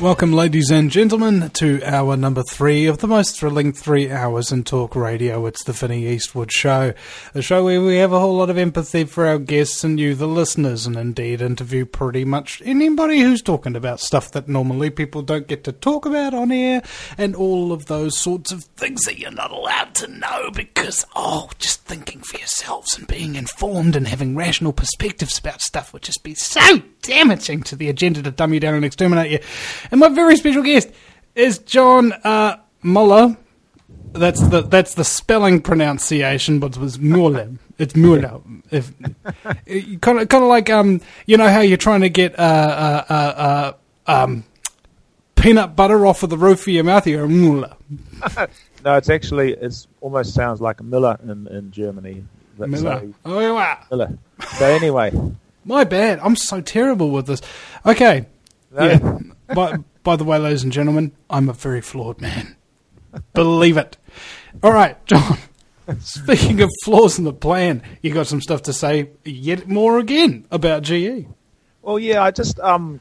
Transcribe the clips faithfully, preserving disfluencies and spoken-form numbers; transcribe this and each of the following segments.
Welcome, ladies and gentlemen, to hour number three of the most thrilling three hours in talk radio. It's the Vinnie Eastwood Show, a show where we have a whole lot of empathy for our guests and you, the listeners, and indeed interview pretty much anybody who's talking about stuff that normally people don't get to talk about on air, and all of those sorts of things that you're not allowed to know because, oh, just thinking for yourselves and being informed and having rational perspectives about stuff would just be so damaging to the agenda to dumb you down and exterminate you. And my very special guest is John uh, Muller. That's the that's the spelling pronunciation, but it was Muller. It's Muller. If kind of kind of like um, you know how you're trying to get uh, uh, uh, uh, um, peanut butter off of the roof of your mouth. You're Muller. No, it's actually it's almost sounds like a Miller in, in Germany. That's Miller. So, oh, yeah. Miller. So anyway, my bad. I'm so terrible with this. Okay. No. Yeah. by, by the way, ladies and gentlemen, I'm a very flawed man. Believe it. All right, John. Speaking of flaws in the plan, you got some stuff to say yet more again about G E. Well, yeah, I just um,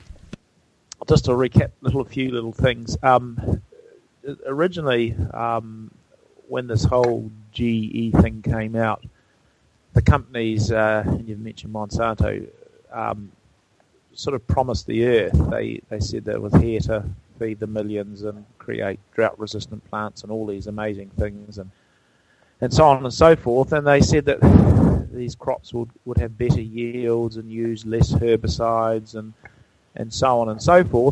just to recap little a few little things. Um, originally, um, when this whole G E thing came out, the companies, uh, and you've mentioned Monsanto, um, sort of promised the earth. They they said that it was here to feed the millions and create drought-resistant plants and all these amazing things and and so on and so forth. And they said that these crops would, would have better yields and use less herbicides and and so on and so forth.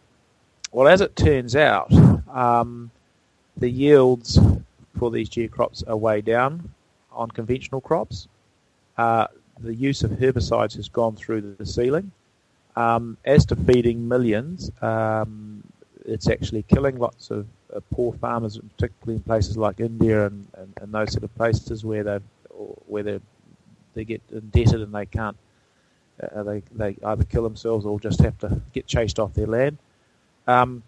Well, as it turns out, um, the yields for these G E crops are way down on conventional crops. Uh, the use of herbicides has gone through the ceiling. Um, as to feeding millions, um, it's actually killing lots of uh, poor farmers, particularly in places like India and, and, and those sort of places where they where they they get indebted and they can't uh, they they either kill themselves or just have to get chased off their land. Um,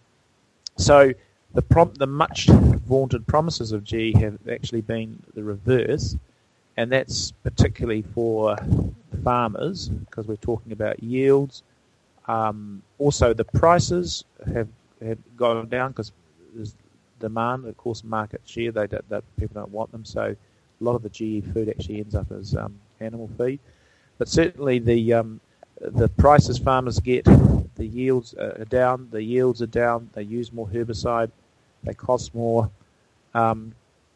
so the prom- the much vaunted promises of G E have actually been the reverse, and that's particularly for farmers because we're talking about yields. Um, also, the prices have, have gone down because there's demand. Of course, market share, they don't, that people don't want them. So a lot of the G E food actually ends up as um, animal feed. But certainly the um, the prices farmers get, the yields are down. The yields are down. They use more herbicide. They cost more. Um,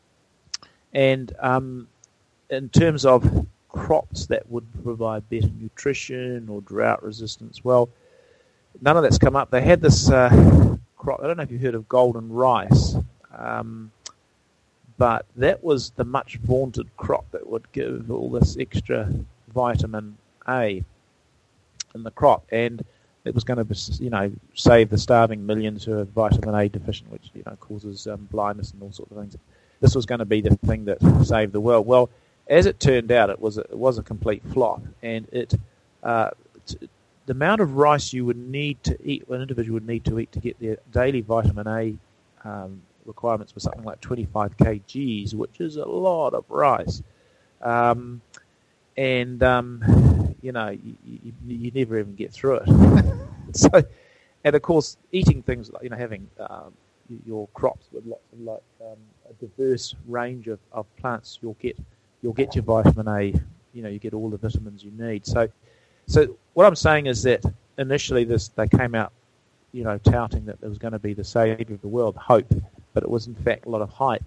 and um, in terms of crops that would provide better nutrition or drought resistance, well, none of that's come up. They had this uh, crop, I don't know if you've heard of golden rice, um, but that was the much vaunted crop that would give all this extra vitamin A in the crop, and it was going to, you know, save the starving millions who are vitamin A deficient, which, you know, causes um, blindness and all sorts of things. This was going to be the thing that saved the world. Well, as it turned out, it was a, it was a complete flop, and it uh, t- the amount of rice you would need to eat, an individual would need to eat to get their daily vitamin A um, requirements was something like twenty-five kilograms, which is a lot of rice. Um, and um, you know, you, you, you never even get through it. So, and of course, eating things like, you know, having um, your crops with lots of like um, a diverse range of, of plants, you'll get. You'll get your vitamin A, you know, you get all the vitamins you need. So, so what I'm saying is that initially this they came out, you know, touting that there was going to be the savior of the world, hope, but it was in fact a lot of hype.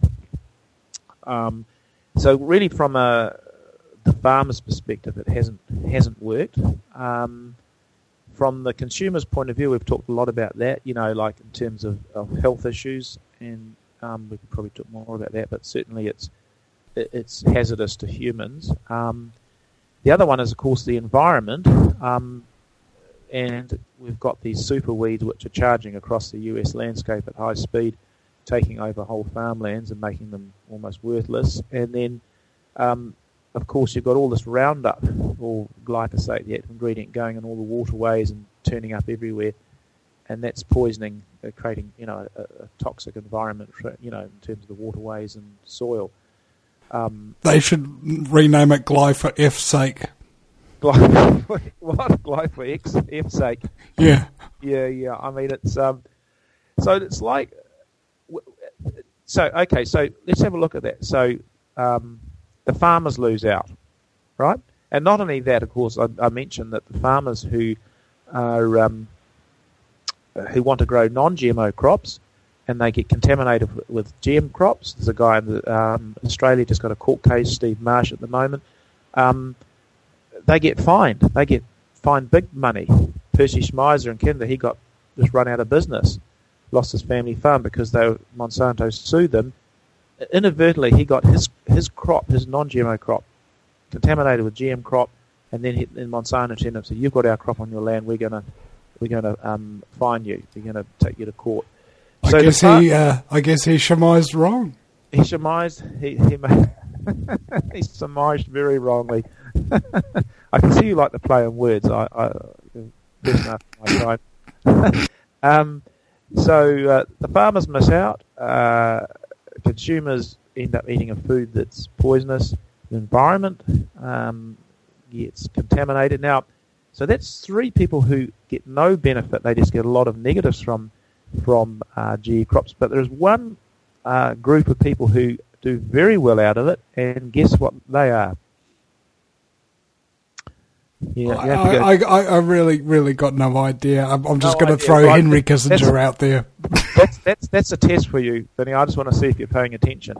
Um, so really, from a the farmer's perspective, it hasn't hasn't worked. Um, from the consumer's point of view, we've talked a lot about that, you know, like in terms of, of health issues, and um, we could probably talk more about that, but certainly it's it's hazardous to humans. Um, the other one is, of course, the environment, um, and we've got these super weeds which are charging across the U S landscape at high speed, taking over whole farmlands and making them almost worthless. And then, um, of course, you've got all this Roundup, or glyphosate, the active ingredient, going in all the waterways and turning up everywhere, and that's poisoning, uh, creating, you know, a, a toxic environment, for, you know, in terms of the waterways and soil. Um, they should rename it Gly for F's sake. Glyphosate, what Glyphosate F sake? Yeah, yeah, yeah. I mean, it's um, so it's like, so okay. So let's have a look at that. So um, the farmers lose out, right? And not only that, of course, I, I mentioned that the farmers who are um, who want to grow non-G M O crops and they get contaminated with, with G M crops. There's a guy in the, um, Australia just got a court case, Steve Marsh, at the moment. Um, they get fined. They get fined big money. Percy Schmeiser in Canada, he got just run out of business, lost his family farm because they were, Monsanto sued them. Inadvertently, he got his his crop, his non-G M O crop, contaminated with G M crop, and then, he, then Monsanto turned up and said, "You've got our crop on your land. We're gonna we're gonna um, fine you. We're gonna take you to court." I So guess the, he, uh, I guess he surmised wrong. he surmised he he, made, he surmised very wrongly. I can see you like to play on words. I, I best enough my time. um, so uh, the farmers miss out. Uh, consumers end up eating a food that's poisonous. The environment um, gets contaminated. Now, so that's three people who get no benefit. They just get a lot of negatives from from uh, G E crops. But there's one uh, group of people who do very well out of it, and guess what they are? Yeah, I, I, I, I really, really got no idea. I'm, I'm just No going to idea, throw right. Henry That's- Kissinger out there. that's that's that's a test for you, Vinny. I just want to see if you're paying attention.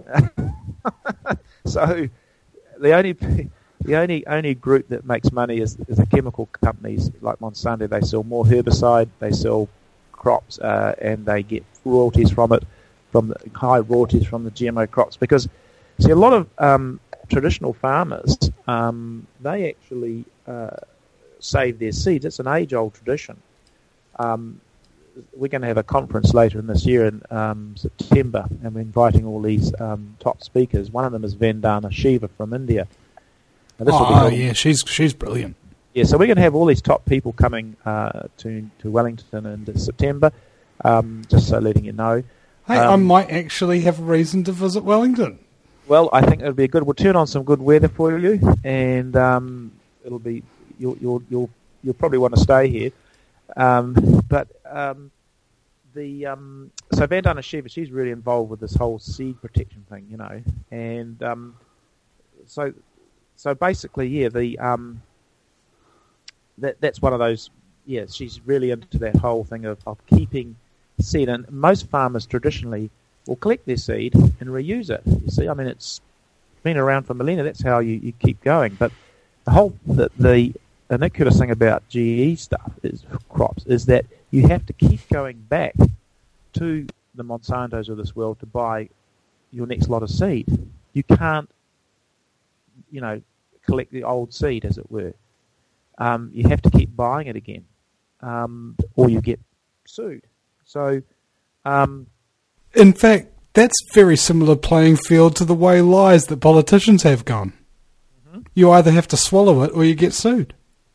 So, the only the only only group that makes money is, is the chemical companies like Monsanto. They sell more herbicide, they sell crops, uh, and they get royalties from it, from the high royalties from the G M O crops. Because see, a lot of um, traditional farmers, um, they actually uh, save their seeds. It's an age-old tradition. Um, we're going to have a conference later in this year in um, September, and we're inviting all these um, top speakers. One of them is Vandana Shiva from India. Now, this will be Oh, held- yeah, she's she's brilliant. yeah, so we're going to have all these top people coming uh, to to Wellington in September, um, just so letting you know. Hey, I Um, might actually have a reason to visit Wellington. Well, I think it'll be a good. We'll turn on some good weather for you, and um, it'll be you'll you'll you'll you'll probably want to stay here. Um, but um, the um, so Vandana Shiva, she's really involved with this whole seed protection thing, you know, and um, so so basically, yeah, the um, that that's one of those. Yeah, she's really into that whole thing of, of keeping seed, and most farmers traditionally will collect their seed and reuse it. You see, I mean, it's been around for millennia. That's how you, you keep going. But the whole the, the iniquitous thing about G E stuff is crops is that you have to keep going back to the Monsantos of this world to buy your next lot of seed. You can't, you know, collect the old seed, as it were. Um, you have to keep buying it again, um, or you get sued. So. Um, In fact, that's very similar playing field to the way lies that politicians have gone. Mm-hmm. You either have to swallow it or you get sued.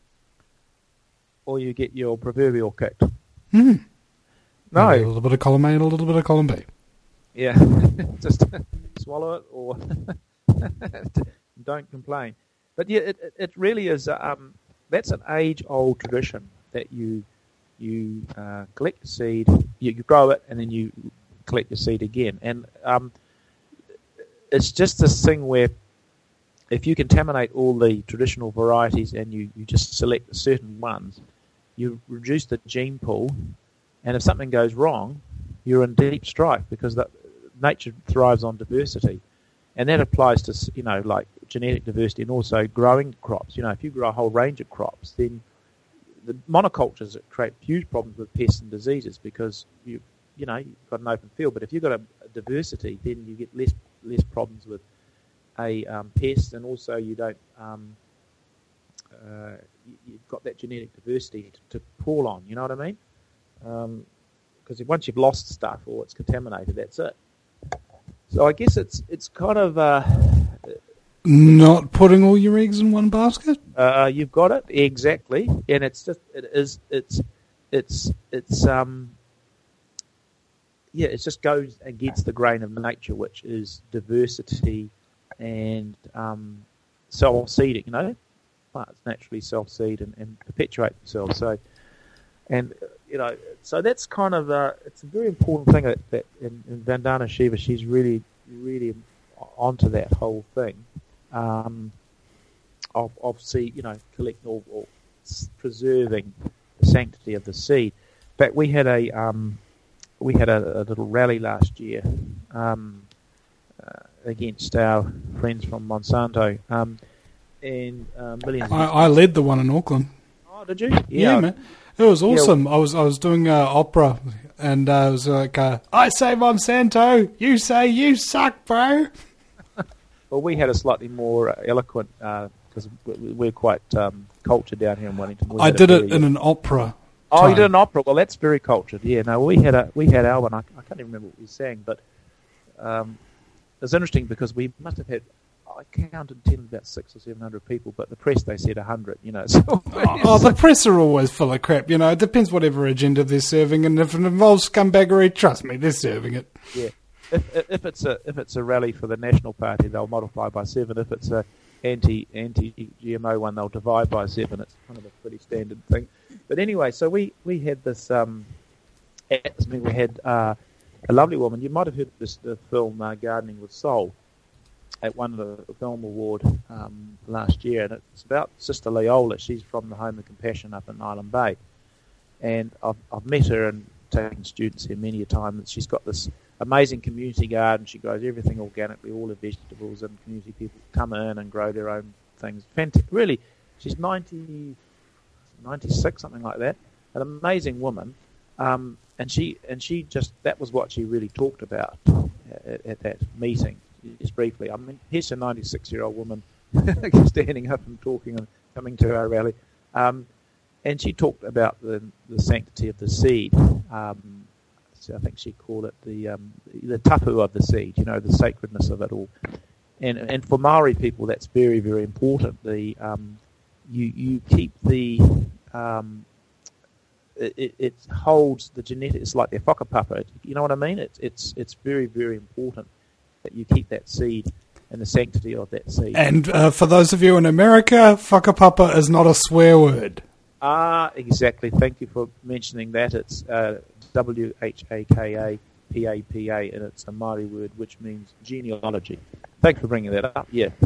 Or you get your proverbial kicked. Hmm. No. Maybe a little bit of column A and a little bit of column B. Yeah. Just swallow it or don't complain. But yeah, it, it really is, um, that's an age-old tradition that you you uh, collect the seed, you, you grow it, and then you collect the seed again. And um, it's just this thing where if you contaminate all the traditional varieties and you, you just select certain ones, you reduce the gene pool, and if something goes wrong, you're in deep strife because that, nature thrives on diversity. And that applies to, you know, like genetic diversity and also growing crops. You know, if you grow a whole range of crops, then the monocultures create huge problems with pests and diseases because you you know you've got an open field. But if you've got a, a diversity, then you get less less problems with a um, pest, and also you don't um, uh, you, you've got that genetic diversity to, to pull on. You know what I mean? Because um, once you've lost stuff or it's contaminated, that's it. So I guess it's it's kind of. Uh, Not putting all your eggs in one basket? Uh, you've got it exactly, and it's just it is it's it's it's um yeah it just goes against the grain of nature, which is diversity and um self seeding. You know, plants naturally self-seed and, and perpetuate themselves. So, and you know, so that's kind of uh, it's a very important thing that, that in, in Vandana Shiva, she's really, really onto that whole thing um, of of seed, you know, collecting or, or preserving the sanctity of the seed. In fact, we had a um, we had a, a little rally last year um, uh, against our friends from Monsanto, um, and uh, millions. I, I led the one in Auckland. Oh, did you? Yeah, yeah man, it was awesome. Yeah. I was I was doing uh, opera, and uh, it was like, uh, I say Monsanto, you say you suck, bro. Well, we had a slightly more uh, eloquent because uh, we're quite um, cultured down here in Wellington. We I did it in an opera. Oh, time. You did an opera. Well, that's very cultured. Yeah. No, we had a we had our one. I, I can't even remember what we sang, but um, it's interesting because we must have had. I counted ten, about six or seven hundred people, but the press they said a hundred. You know. So oh, oh, the press are always full of crap. You know, it depends whatever agenda they're serving, and if it involves scumbaggery, trust me, they're serving it. Yeah. If, if it's a if it's a rally for the National Party, they'll multiply by seven. If it's a anti anti G M O one, they'll divide by seven. It's kind of a pretty standard thing. But anyway, so we, we had this. Um, I mean, we had uh, a lovely woman. You might have heard this the film uh, Gardening with Soul. It won the film award um, last year, and it's about Sister Leola. She's from the Home of Compassion up in Island Bay, and I've I've met her and taken students here many a time. And she's got this amazing community garden. She grows everything organically, all the vegetables, and community people come in and grow their own things. Fantastic. Really, she's ninety, ninety-six, something like that. An amazing woman, um, and she and she just that was what she really talked about at, at that meeting. Just briefly, I mean, here's a ninety-six-year-old woman standing up and talking and coming to our rally, um, and she talked about the the sanctity of the seed. Um, I think she called it the um, the tapu of the seed, you know, the sacredness of it all. And and for Maori people, that's very, very important. The um, you you keep the um, it, it holds the genetic. It's like their whakapapa. You know what I mean? It's it's it's very, very important that you keep that seed and the sanctity of that seed. And uh, for those of you in America, whakapapa is not a swear word. Ah, exactly. Thank you for mentioning that. It's uh, W H A K A P A P A, and it's a Māori word which means genealogy. Thanks for bringing that up. Yeah.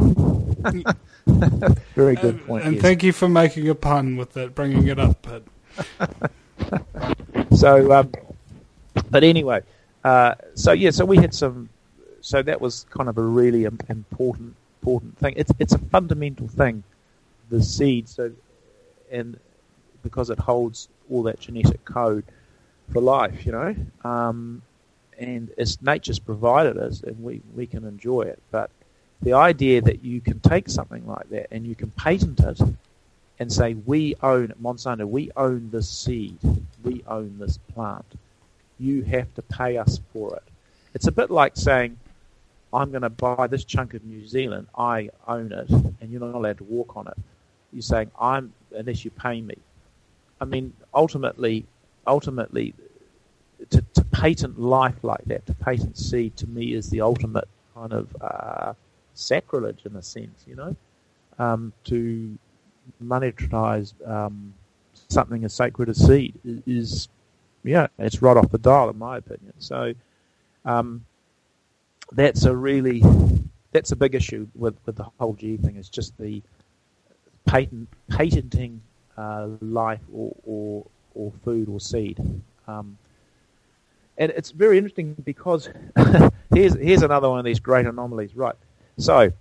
Very good and, point. And yes. Thank you for making a pun with it, bringing it up. But so, um, but anyway, uh, so yeah, so we had some. So that was kind of a really important, important thing. It's it's a fundamental thing, the seed. So, and because it holds all that genetic code for life, you know, um, and it's nature's provided us, and we, we can enjoy it. But the idea that you can take something like that and you can patent it and say, we own Monsanto, we own this seed, we own this plant, you have to pay us for it. It's a bit like saying, I'm going to buy this chunk of New Zealand, I own it, and you're not allowed to walk on it. You're saying, I'm unless you pay me. I mean, ultimately, ultimately, to, to patent life like that, to patent seed, to me is the ultimate kind of uh, sacrilege in a sense, you know, um, to monetize um, something as sacred as seed is, yeah, it's right off the dial in my opinion. So um, that's a really, that's a big issue with, with the whole G thing. Is just the patent patenting uh, life or, or or food or seed. Um, and it's very interesting because here's here's another one of these great anomalies, right? So,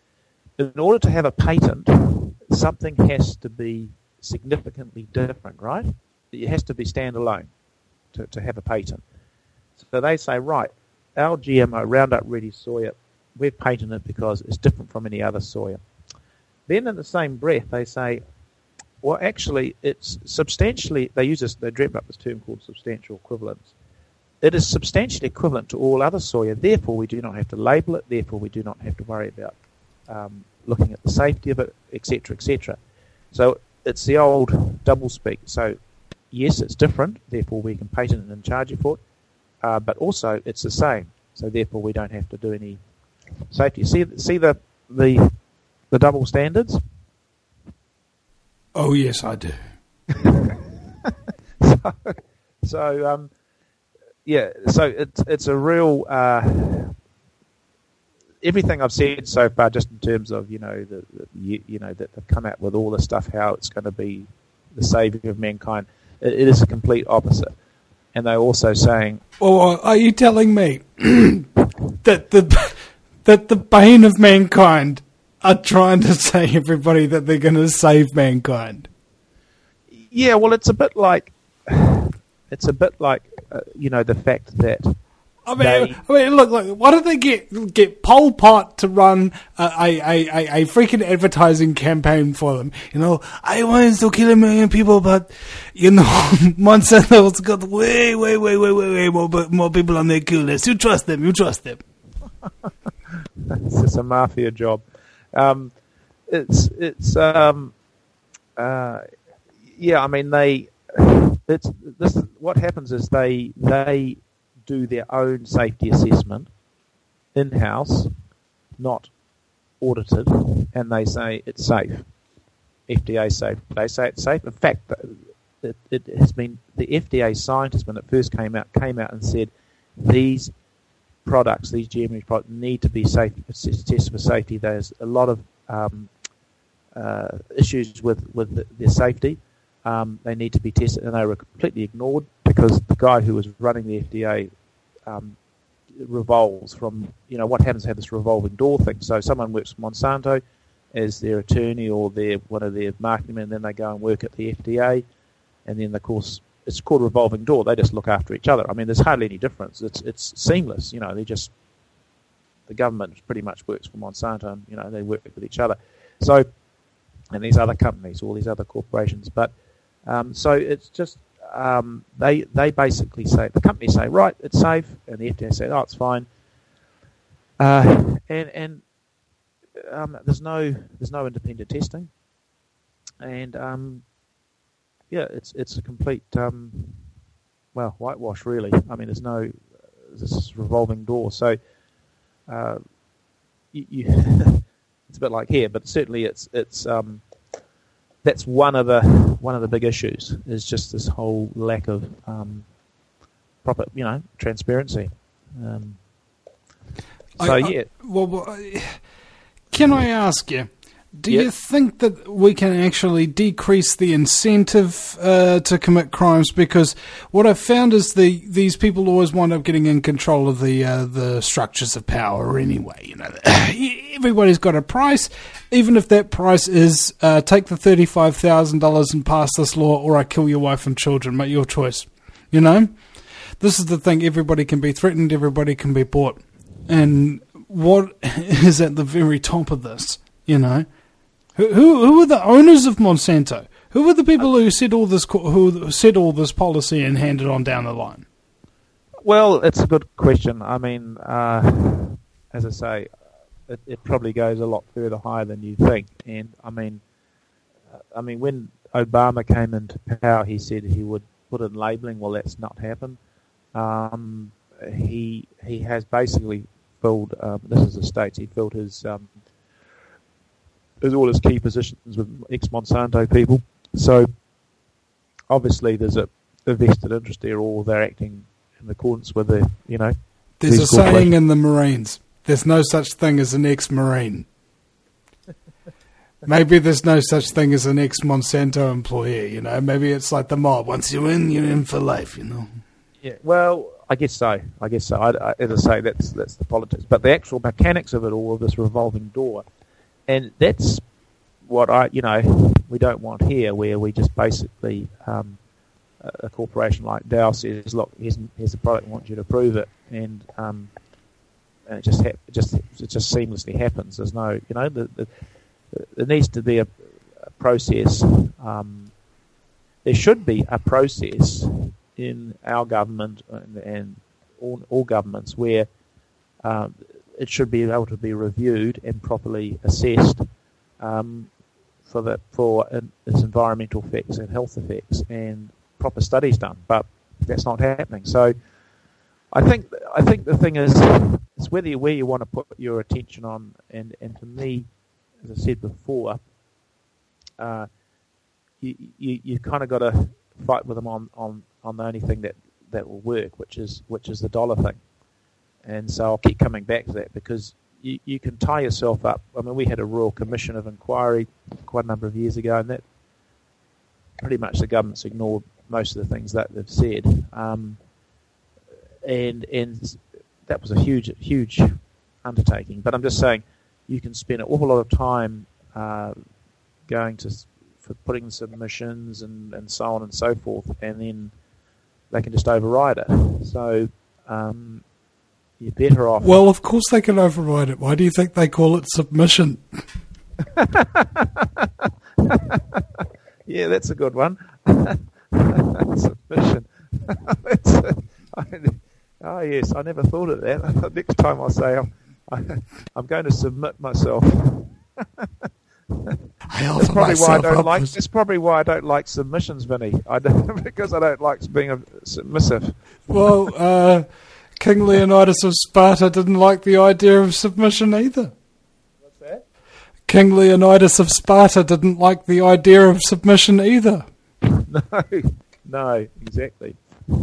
in order to have a patent, something has to be significantly different, right? It has to be standalone to, to have a patent. So they say, right, our G M O, Roundup Ready soya, we've patented it because it's different from any other soya. Then in the same breath, they say, well, actually, it's substantially, they use this, they dreamt up this term called substantial equivalence. It is substantially equivalent to all other soya, therefore we do not have to label it, therefore we do not have to worry about um, looking at the safety of it, et cetera, et cetera. So it's the old doublespeak. So yes, it's different, therefore we can patent it and charge you for it, uh, but also it's the same, so therefore we don't have to do any safety. See, see the the the double standards? Oh, yes, I do. so, so um, yeah, so it's it's a real uh, everything I've said so far, just in terms of you know the, the you, you know that they've come out with all the stuff, how it's going to be the saving of mankind. It, it is a complete opposite, and they're also saying, well, are you telling me that the that the bane of mankind are trying to say everybody that they're going to save mankind? Yeah, well, it's a bit like it's a bit like uh, you know the fact that I mean, they, I mean, look, look, why don't they get get Pol Pot to run a, a, a, a freaking advertising campaign for them? You know, I want to kill a million people, but you know, Monsanto's got way, way, way, way, way, way more more people on their kill list. You trust them? You trust them? It's just a mafia job. Um, it's it's um, uh, yeah. I mean, they it's this. What happens is they they do their own safety assessment in house, not audited, and they say it's safe. F D A safe. They say it's safe. In fact, it, it has been the F D A scientists when it first came out came out and said these products, these G M O products, need to be safe, tested for safety. There's a lot of um, uh, issues with, with the, their safety. Um, they need to be tested, and they were completely ignored because the guy who was running the F D A um, revolves from, you know, what happens to have this revolving door thing. So someone works for Monsanto as their attorney or their one of their marketing men, and then they go and work at the F D A, and then, of course, it's called revolving door. They just look after each other. I mean, there's hardly any difference. It's it's seamless. You know, they just the government pretty much works for Monsanto, and you know they work with each other. So, and these other companies, all these other corporations. But um, so it's just um, they they basically say the companies say right, it's safe, and the F D A say oh, it's fine. Uh, and and um, there's no there's no independent testing, and um, yeah, it's it's a complete um, well whitewash really. I mean, there's no this revolving door. So uh, you, you it's a bit like here, but certainly it's it's um, that's one of the one of the big issues is just this whole lack of um, proper you know transparency. Um, so I, yeah, I, well, well, can I ask you? Do yep. you think that we can actually decrease the incentive uh, to commit crimes? Because what I've found is the these people always wind up getting in control of the uh, the structures of power anyway. You know, everybody's got a price, even if that price is uh, take the thirty-five thousand dollars and pass this law, or I kill your wife and children. Make your choice. You know, this is the thing. Everybody can be threatened. Everybody can be bought. And what is at the very top of this? You know. Who, who who are the owners of Monsanto? Who are the people who set all this who set all this policy and handed on down the line? Well, it's a good question. I mean, uh, as I say, it, it probably goes a lot further higher than you think. And I mean, I mean, when Obama came into power, he said he would put in labelling. Well, that's not happened. Um, he he has basically filled. Um, this is the States. He filled his. Um, There's all his key positions with ex-Monsanto people. So, obviously, there's a, a vested interest there, or they're acting in accordance with the, you know... There's a saying in the Marines, there's no such thing as an ex-Marine. Maybe there's no such thing as an ex-Monsanto employee, you know? Maybe it's like the mob. Once you're in, you're in for life, you know? Yeah, well, I guess so. I guess so. I, I, as I say, that's, that's the politics. But the actual mechanics of it all, of this revolving door... And that's what I, you know, we don't want here, where we just basically, um, a, a corporation like Dow says, look, here's, here's the product, I want you to approve it, and um, and it just ha- it just it just seamlessly happens. There's no, you know, the, the, there needs to be a, a process. Um, there should be a process in our government and, and all, all governments where. Um, it should be able to be reviewed and properly assessed um, for the for its environmental effects and health effects, and proper studies done. But that's not happening. So I think I think the thing is, it's whether you, where you want to put your attention on. And, and to me, as I said before, uh, you you, you kind of got to fight with them on, on, on the only thing that, that will work, which is which is the dollar thing. And so I'll keep coming back to that because you, you can tie yourself up. I mean, we had a Royal Commission of Inquiry quite a number of years ago, and that pretty much the government's ignored most of the things that they've said. Um, and and that was a huge, huge undertaking. But I'm just saying, you can spend an awful lot of time uh, going to for putting submissions and, and so on and so forth, and then they can just override it. So um, you're better off. Well, of course they can override it. Why do you think they call it submission? Yeah, that's a good one. Submission. That's a, I, oh yes, I never thought of that. Next time I'll say I'm, I, I'm going to submit myself. I that's probably why I don't up like. as... That's probably why I don't like submissions, Vinny. I don't, because I don't like being a submissive. Well, uh, King Leonidas of Sparta didn't like the idea of submission either. What's that? King Leonidas of Sparta didn't like the idea of submission either. No, no, exactly.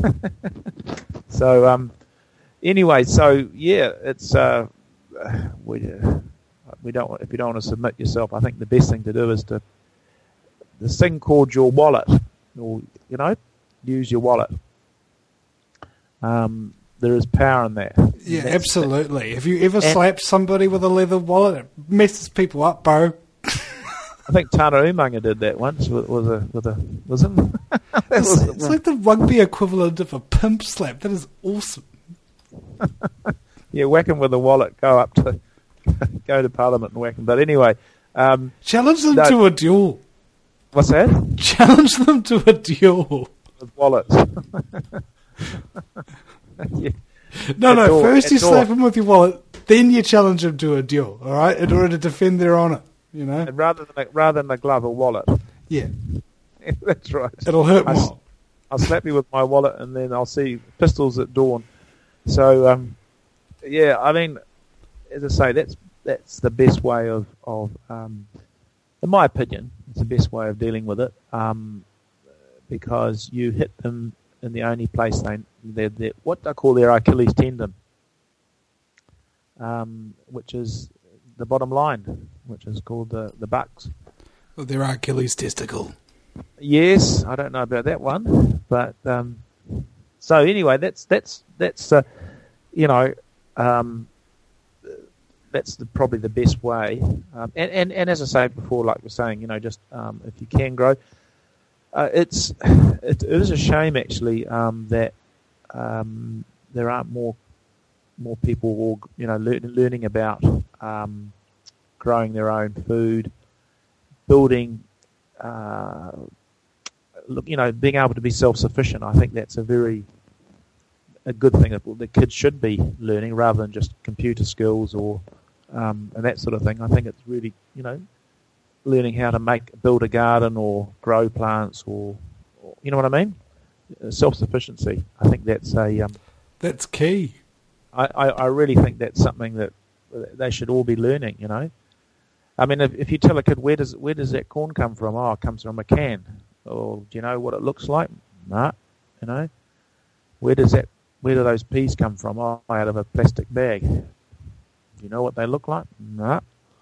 So, um, anyway, so yeah, it's uh, we uh, we don't want, if you don't want to submit yourself, I think the best thing to do is to this thing called your wallet, or you know, use your wallet. Um, there is power in that. Yeah, absolutely. Have you ever and slapped somebody with a leather wallet? It messes people up, bro. I think Tana Umaga did that once with, with a with a was it? that it's was it's like the rugby equivalent of a pimp slap. That is awesome. Yeah, whack him with a wallet. Go up to go to Parliament and whack him. But anyway, um, challenge them no, to a duel. What's that? Challenge them to a duel with wallets. Yeah. No, no. All, first you slap all. them with your wallet, then you challenge them to a duel. All right, in order to defend their honour. You know, and rather than a, rather than a glove, a wallet. Yeah, yeah that's right. It'll hurt I, more. I'll slap you with my wallet, and then I'll see pistols at dawn. So, um, yeah, I mean, as I say, that's that's the best way of of, um, in my opinion, it's the best way of dealing with it, um, because you hit them in the only place they they're, they're what I call their Achilles tendon, um, which is the bottom line, which is called the the bucks. Well, their Achilles testicle. Yes, I don't know about that one, but um, so anyway, that's that's that's uh, you know um, that's the, probably the best way. Um, and, and and as I said before, like we're saying, you know, just um, if you can grow, uh, it's it, it is a shame actually um, that um, there aren't more more people, all, you know, learn, learning about um, growing their own food, building. Uh, look, you know, being able to be self-sufficient. I think that's a very a good thing that the kids should be learning, rather than just computer skills or um, and that sort of thing. I think it's really, you know, learning how to make build a garden or grow plants, or, or you know what I mean. Self-sufficiency. I think that's a um, that's key. I, I, I really think that's something that they should all be learning. You know. I mean, if, if you tell a kid, where does where does that corn come from? Oh, it comes from a can. Or do you know what it looks like? Nah, you know. Where does that? Where do those peas come from? Oh, out of a plastic bag. Do you know what they look like? Nah.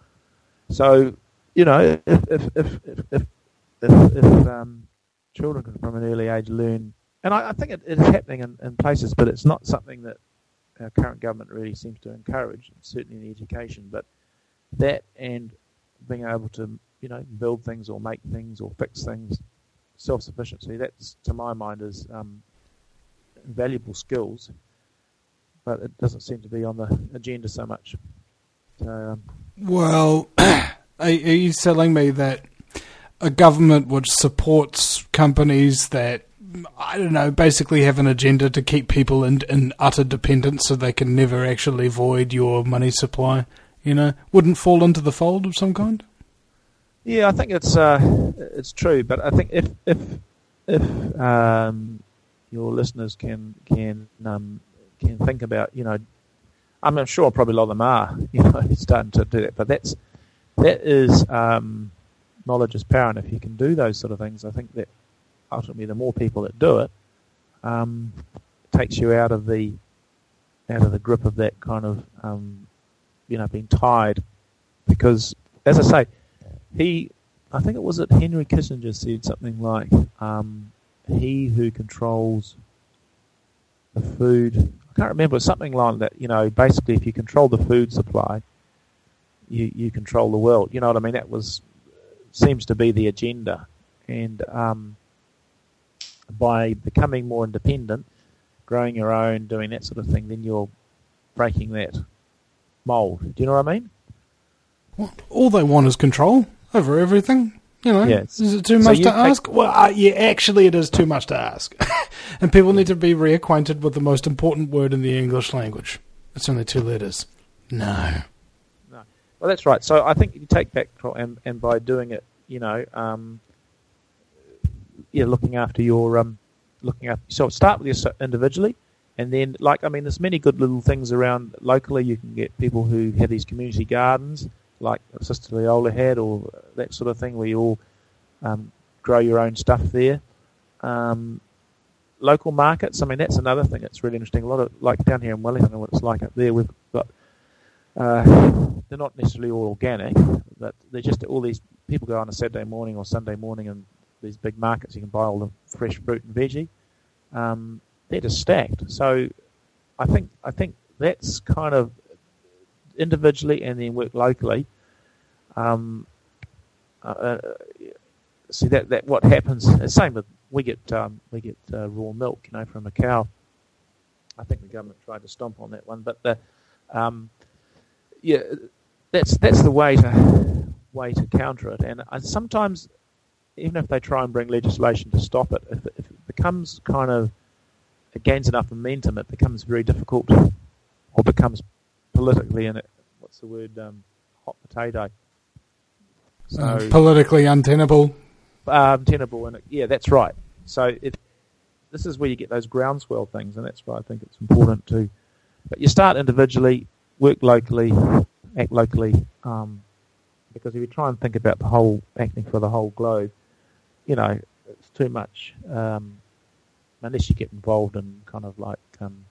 So, you know, if if if if if, if, if um, children can from an early age learn, and I, I think it, it is happening in, in places, but it's not something that our current government really seems to encourage. Certainly in education, but that and being able to, you know, build things or make things or fix things, self-sufficiency, that's, to my mind, is um, valuable skills, but it doesn't seem to be on the agenda so much. So, um, well, are, are you telling me that a government which supports companies that, I don't know, basically have an agenda to keep people in, in utter dependence so they can never actually void your money supply, you know, wouldn't fall into the fold of some kind? Yeah, I think it's uh, it's true, but I think if if if um, your listeners can can um, can think about, you know, I mean, I'm sure probably a lot of them are, you know, starting to do that, but that's that is um, knowledge is power, and if you can do those sort of things, I think that ultimately the more people that do it, um, takes you out of the out of the grip of that kind of um, you know being tied, because as I say, he I think it was that Henry Kissinger said something like um, he who controls the food, I can't remember, something like that, you know, basically if you control the food supply, you you control the world. You know what I mean? That was seems to be the agenda, and um, by becoming more independent, growing your own, doing that sort of thing, then you're breaking that mold. Do you know what I mean? Well, all they want is control over everything. You know, yes. Is it too So much you to take- ask? Well, uh, yeah, actually it is too much to ask. And people need to be reacquainted with the most important word in the English language. It's only two letters. No. No. Well, that's right. So I think you take back control, and, and by doing it, you know, um, yeah, looking after your, um, looking after. So start with yourself individually, and then, like, I mean, there's many good little things around locally. You can get people who have these community gardens, like Sister Leola had, or that sort of thing, where you all um, grow your own stuff there. Um, local markets, I mean, that's another thing that's really interesting. A lot of, like down here in Wellington, I don't know what it's like up there, we've got, uh, they're not necessarily all organic, but they're just all these, people go on a Saturday morning or Sunday morning, and these big markets, you can buy all the fresh fruit and veggie. Um, they're just stacked. So I think I think that's kind of individually and then work locally. Um, uh, see that, that what happens. The same with we get um, we get uh, raw milk, you know, from a cow. I think the government tried to stomp on that one, but the, um, yeah, that's that's the way to way to counter it. And I, sometimes, even if they try and bring legislation to stop it, if, if it becomes kind of it gains enough momentum, it becomes very difficult, or becomes politically in it. What's the word? Um, hot potato. So Uh, politically untenable. um, tenable, and it, yeah, that's right. So it, this is where you get those groundswell things, and that's why I think it's important to. But you start individually, work locally, act locally, um, because if you try and think about the whole acting for the whole globe, you know, it's too much. Um, unless you get involved in kind of like um,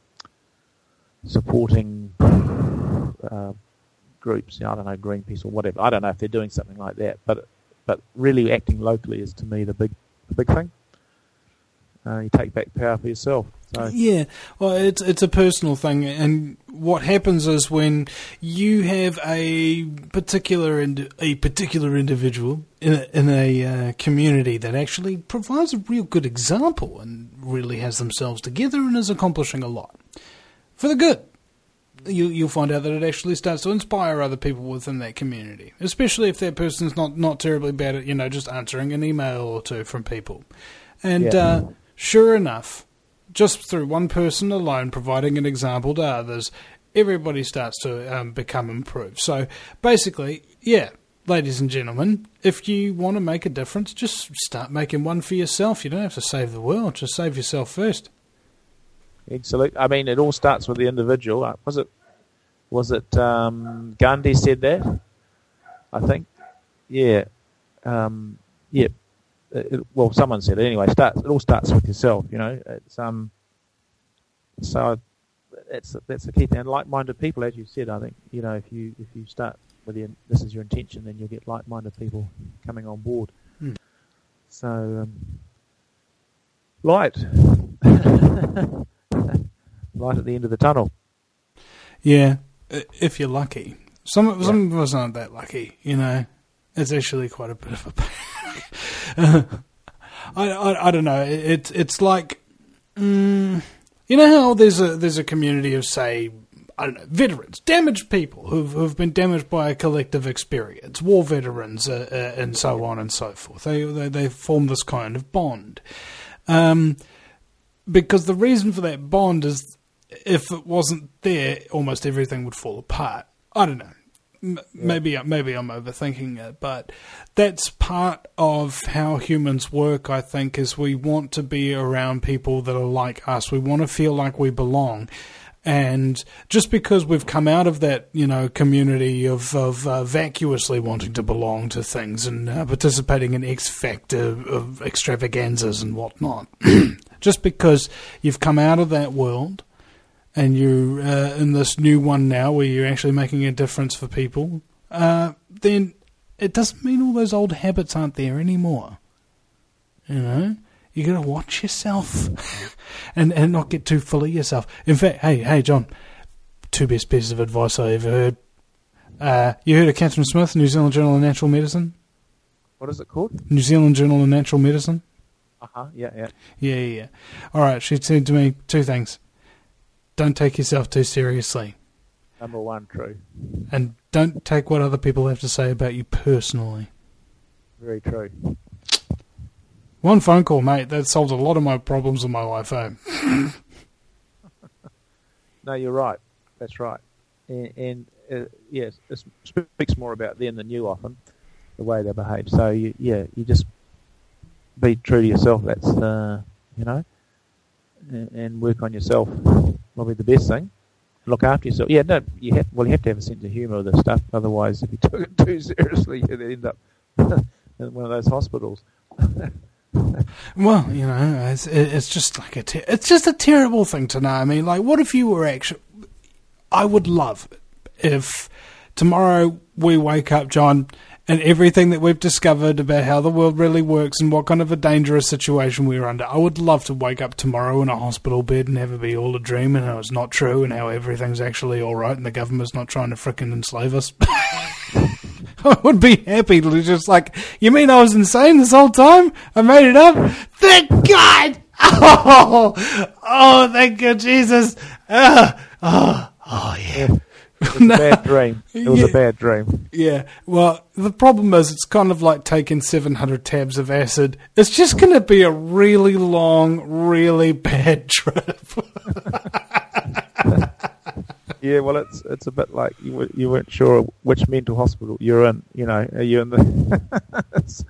supporting uh, groups, I don't know, Greenpeace or whatever. I don't know if they're doing something like that, but but really acting locally is to me the big the big thing. Uh, you take back power for yourself. So. Yeah, well, it's it's a personal thing, and what happens is when you have a particular ind- a particular individual in a, in a uh, community that actually provides a real good example and really has themselves together and is accomplishing a lot for the good, you you'll find out that it actually starts to inspire other people within that community, especially if that person's not not terribly bad at, you know, just answering an email or two from people, and Yeah. uh, sure enough. Just through one person alone providing an example to others, everybody starts to um, become improved. So basically, yeah, ladies and gentlemen, if you want to make a difference, just start making one for yourself. You don't have to save the world, just save yourself first. Absolutely. I mean, it all starts with the individual. Uh, Was it? Was it um, Gandhi said that? I think. Yeah. Um, yeah. It, well, someone said it anyway. Starts. It all starts with yourself. You know. It's um. So that's that's the key thing. And like-minded people, as you said, I think, you know, if you if you start with the, this is your intention, then you'll get like-minded people coming on board. Hmm. So um, light, light at the end of the tunnel. Yeah, if you're lucky. Some some of us aren't that lucky. You know, it's actually quite a bit of a pain. uh, I, I I don't know. It's it's like, mm, you know how there's a there's a community of, say, I don't know, veterans, damaged people who've who've been damaged by a collective experience, war veterans, uh, uh, and so on and so forth. They they they form this kind of bond, um, because the reason for that bond is, if it wasn't there, almost everything would fall apart. I don't know. M- Yeah. Maybe maybe I'm overthinking it, but that's part of how humans work, I think, is we want to be around people that are like us. We want to feel like we belong. And just because we've come out of that, you know, community of, of uh, vacuously wanting to belong to things and uh, participating in X Factor of extravaganzas and whatnot, just because you've come out of that world and you're uh, in this new one now where you're actually making a difference for people, uh, then it doesn't mean all those old habits aren't there anymore. You know? You got to watch yourself and, and not get too full of yourself. In fact, hey, hey, John, two best pieces of advice I ever heard. Uh, you heard of Catherine Smith, New Zealand Journal of Natural Medicine? What is it called? New Zealand Journal of Natural Medicine. Uh-huh, yeah, yeah. Yeah, yeah, yeah. All right, she said to me two things. Don't take yourself too seriously. Number one, true. And don't take what other people have to say about you personally. Very true. One phone call, mate, that solves a lot of my problems in my life, eh? No, you're right. That's right. And, and uh, yes, it speaks more about them than you often, the way they behave. So, you, yeah, you just be true to yourself. That's, uh, you know, and, and work on yourself. Probably the best thing. Look after yourself. Yeah, no, you have, well, you have to have a sense of humour with this stuff. Otherwise, if you took it too seriously, you'd end up in one of those hospitals. Well, you know, it's it's just like a ter- it's just a terrible thing to know. I mean, like, what if you were actually? I would love if tomorrow we wake up, John, and everything that we've discovered about how the world really works and what kind of a dangerous situation we're under. I would love to wake up tomorrow in a hospital bed and have it be all a dream and how it's not true and how everything's actually all right and the government's not trying to frickin' enslave us. I would be happy to just like, you mean I was insane this whole time? I made it up? Thank God! Oh, oh thank you, Jesus. Uh, oh, oh, yeah. yeah. It was no. a bad dream. It was yeah. a bad dream. Yeah. Well, the problem is it's kind of like taking seven hundred tabs of acid. It's just going to be a really long, really bad trip. Yeah, well, it's it's a bit like you w- you weren't sure which mental hospital you're in. You know, are you in the?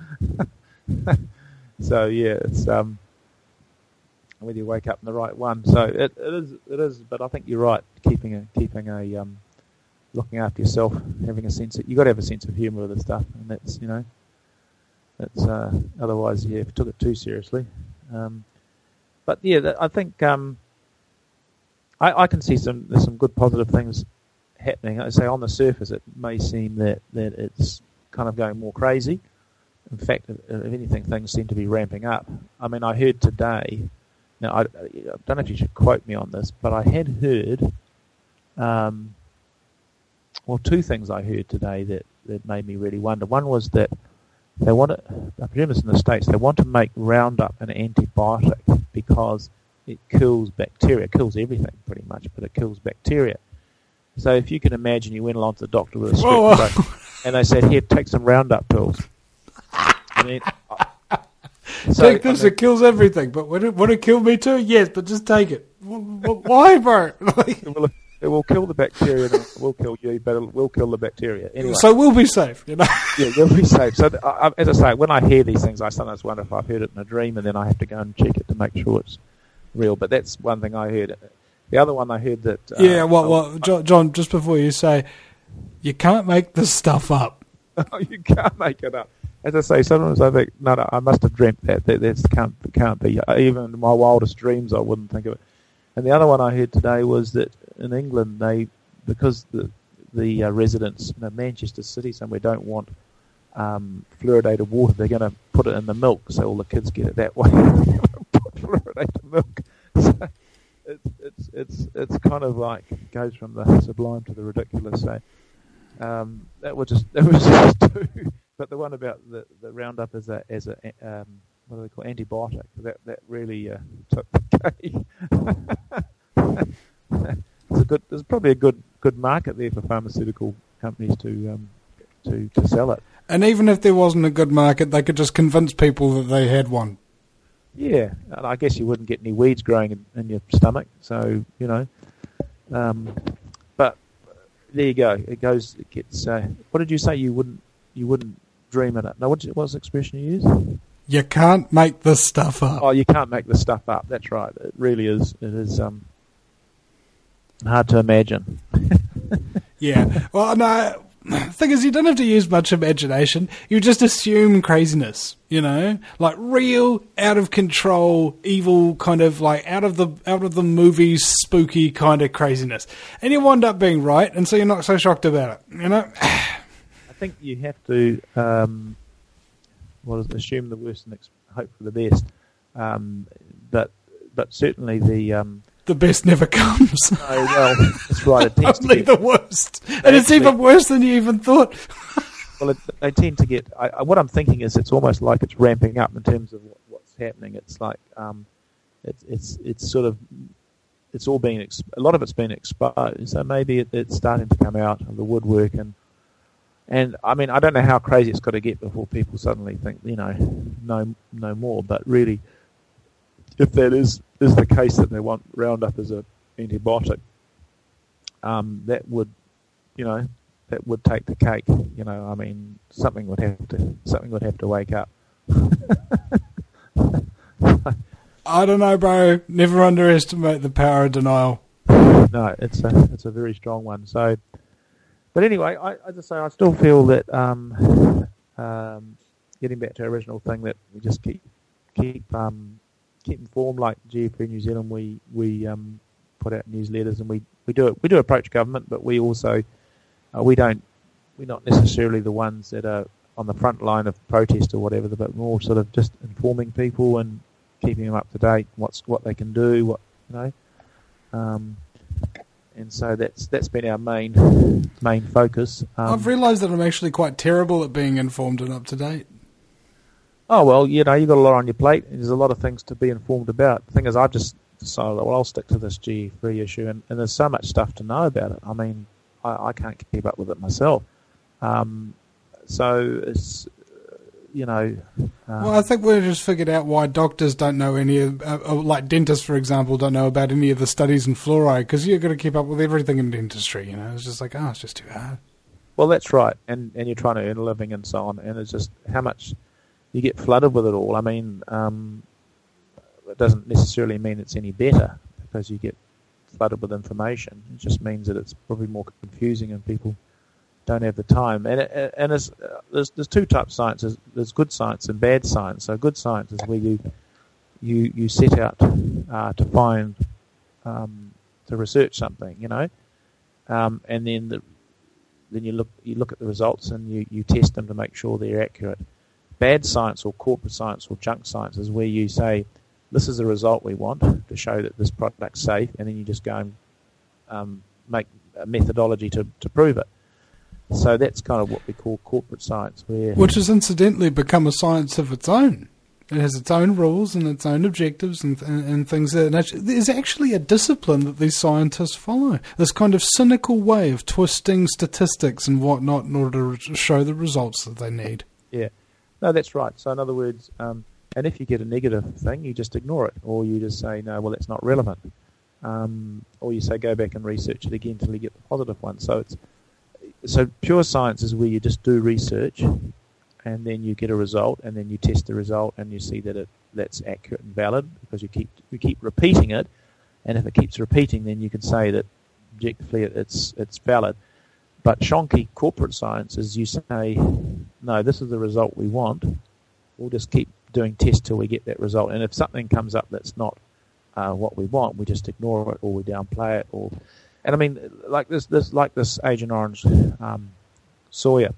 So yeah, it's um whether you wake up in the right one. So it, it is it is, but I think you're right. Keeping a keeping a um looking after yourself, having a sense of, you got to have a sense of humour with this stuff, and that's you know, that's uh, otherwise yeah, if you took it too seriously. Um, but yeah, that, I think um. I, I can see some there's some good positive things happening. I say on the surface, it may seem that, that it's kind of going more crazy. In fact, if, if anything, things seem to be ramping up. I mean, I heard today. Now, I, I don't know if you should quote me on this, but I had heard, um, well, two things I heard today that, that made me really wonder. One was that they want to, I presume it's in the States, they want to make Roundup an antibiotic because it kills bacteria, it kills everything pretty much, but it kills bacteria. So if you can imagine you went along to the doctor with a strep throat and they said, here, take some Roundup pills. I mean, so, take this, I mean, it kills everything, but would it, would it kill me too? Yes, but just take it. Why, bro? it, will, it will kill the bacteria, and it will kill you, but it will kill the bacteria. Anyway. So we'll be safe, you know? Yeah, we'll be safe. So I, as I say, when I hear these things, I sometimes wonder if I've heard it in a dream, and then I have to go and check it to make sure it's real, but that's one thing I heard. The other one I heard that... Uh, yeah, well, well John, John, just before you say, you can't make this stuff up. You can't make it up. As I say, sometimes I think, no, no, I must have dreamt that. That that's can't, can't be. Even in my wildest dreams, I wouldn't think of it. And the other one I heard today was that in England, they, because the the uh, residents in Manchester City somewhere don't want um, fluoridated water, they're going to put it in the milk so all the kids get it that way. Fluoridated milk. So it's it's it's it's kind of like goes from the sublime to the ridiculous. So um, that was just that was just two. But the one about the, the Roundup as a as a um, what do they call antibiotic? That that really uh, took the cake. It's a good. There's probably a good good market there for pharmaceutical companies to um, to to sell it. And even if there wasn't a good market, they could just convince people that they had one. Yeah, and I guess you wouldn't get any weeds growing in, in your stomach. So you know, um, but there you go. It goes. It gets. Uh, what did you say? You wouldn't. You wouldn't dream in it. No, what was the expression you used? You can't make this stuff up. Oh, you can't make this stuff up. That's right. It really is. It is. Um, hard to imagine. Yeah. Well, no. The thing is, you don't have to use much imagination. You just assume craziness, you know, like real, out of control, evil kind of like out of the out of the movies, spooky kind of craziness, and you wind up being right, and so you're not so shocked about it, you know. I think you have to, um, well, assume the worst and ex- hope for the best, um, but but certainly the. Um, The best never comes. Oh, well, that's right. It tends Only to get, the worst. And it's actually, even worse than you even thought. Well, it, they tend to get... I, I, what I'm thinking is it's almost like it's ramping up in terms of what, what's happening. It's like... Um, it's it's it's sort of... It's all been... Exp- a lot of it's been exposed. So maybe it, it's starting to come out of the woodwork. And, and I mean, I don't know how crazy it's got to get before people suddenly think, you know, no, no more. But really... If that is, is the case that they want Roundup as an antibiotic, um, that would, you know, that would take the cake. You know, I mean, something would have to, something would have to wake up. I don't know, bro. Never underestimate the power of denial. No, it's a, it's a very strong one. So, but anyway, I, as I say, I still feel that, um, um, getting back to our original thing, that we just keep, keep, um. keep informed, like G F P New Zealand, we we um, put out newsletters, and we, we do it. We do approach government, but we also uh, we don't we're not necessarily the ones that are on the front line of protest or whatever, but more sort of just informing people and keeping them up to date, what's what they can do, what you know, um, and so that's that's been our main main focus. Um, I've realised that I'm actually quite terrible at being informed and up to date. Oh, well, you know, you've got a lot on your plate, and there's a lot of things to be informed about. The thing is, I've just decided, well, I'll stick to this G E three issue, and, and there's so much stuff to know about it. I mean, I, I can't keep up with it myself. Um, so, it's, you know... Um, well, I think we've just figured out why doctors don't know any of, uh, like dentists, for example, don't know about any of the studies in fluoride, because you've got to keep up with everything in dentistry, you know? It's just like, oh, it's just too hard. Well, that's right, and, and you're trying to earn a living and so on, and it's just how much... You get flooded with it all. I mean, um, it doesn't necessarily mean it's any better because you get flooded with information. It just means that it's probably more confusing and people don't have the time. And it, and it's, uh, there's there's two types of science. There's, there's good science and bad science. So good science is where you you you set out uh, to find um, to research something, you know, um, and then the, then you look you look at the results and you, you test them to make sure they're accurate. Bad science or corporate science or junk science is where you say, this is the result we want to show that this product's safe, and then you just go and um, make a methodology to, to prove it. So that's kind of what we call corporate science. Where Which has incidentally become a science of its own. It has its own rules and its own objectives and, and, and things. That actually, there's actually a discipline that these scientists follow. This kind of cynical way of twisting statistics and whatnot in order to show the results that they need. Yeah. No, that's right. So in other words, um, and if you get a negative thing, you just ignore it, or you just say, no, well, that's not relevant. Um, or you say, go back and research it again until you get the positive one. So it's so pure science is where you just do research, and then you get a result, and then you test the result, and you see that it that's accurate and valid because you keep you keep repeating it, and if it keeps repeating, then you can say that objectively it's it's valid. But shonky corporate science is you say, no, this is the result we want. We'll just keep doing tests till we get that result. And if something comes up that's not uh, what we want, we just ignore it or we downplay it. Or, and I mean, like this, this, like this Agent Orange um, soya,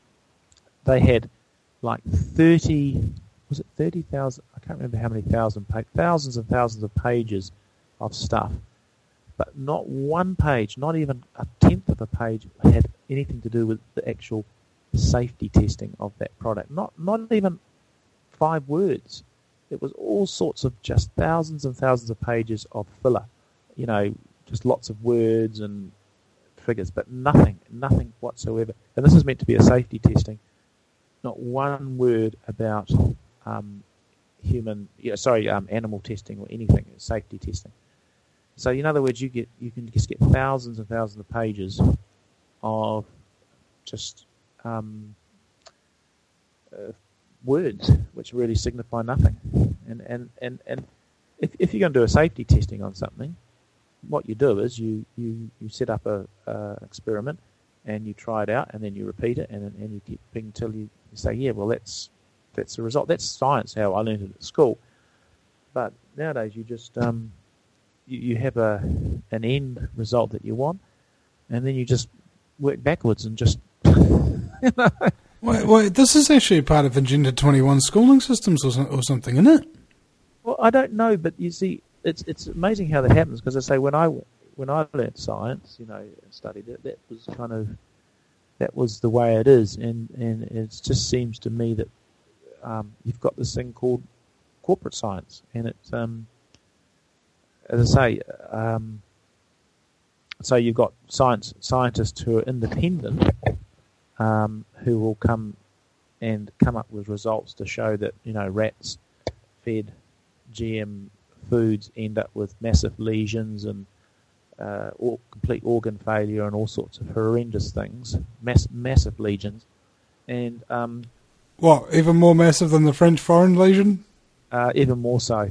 they had like thirty, was it thirty thousand? I can't remember how many thousand, thousands and thousands of pages of stuff. But not one page, not even a tenth of a page, had anything to do with the actual safety testing of that product. Not not even five words. It was all sorts of just thousands and thousands of pages of filler. You know, just lots of words and figures, but nothing, nothing whatsoever. And this is meant to be a safety testing. Not one word about um, human, yeah, sorry, um, animal testing or anything, safety testing. So in other words, you get you can just get thousands and thousands of pages of just um, uh, words which really signify nothing. And and, and, and if if you're going to do a safety testing on something, what you do is you, you, you set up a uh, experiment and you try it out and then you repeat it and and you keep until you, you say, yeah, well that's that's the result. That's science, how I learned it at school. But nowadays you just um, you, you have a an end result that you want, and then you just work backwards and just you know. Wait, wait, this is actually part of Agenda twenty-one schooling systems or, or something, isn't it? Well, I don't know, but you see, it's it's amazing how that happens, because I say when I when I learnt science, you know, and studied it, that was kind of that was the way it is, and and it just seems to me that um, you've got this thing called corporate science, and it's um, as I say, um, so you've got science scientists who are independent, um, who will come and come up with results to show that, you know, rats fed G M foods end up with massive lesions and uh, or complete organ failure and all sorts of horrendous things, mass, massive lesions, and um, what, even more massive than the French foreign legion? Uh, even more so.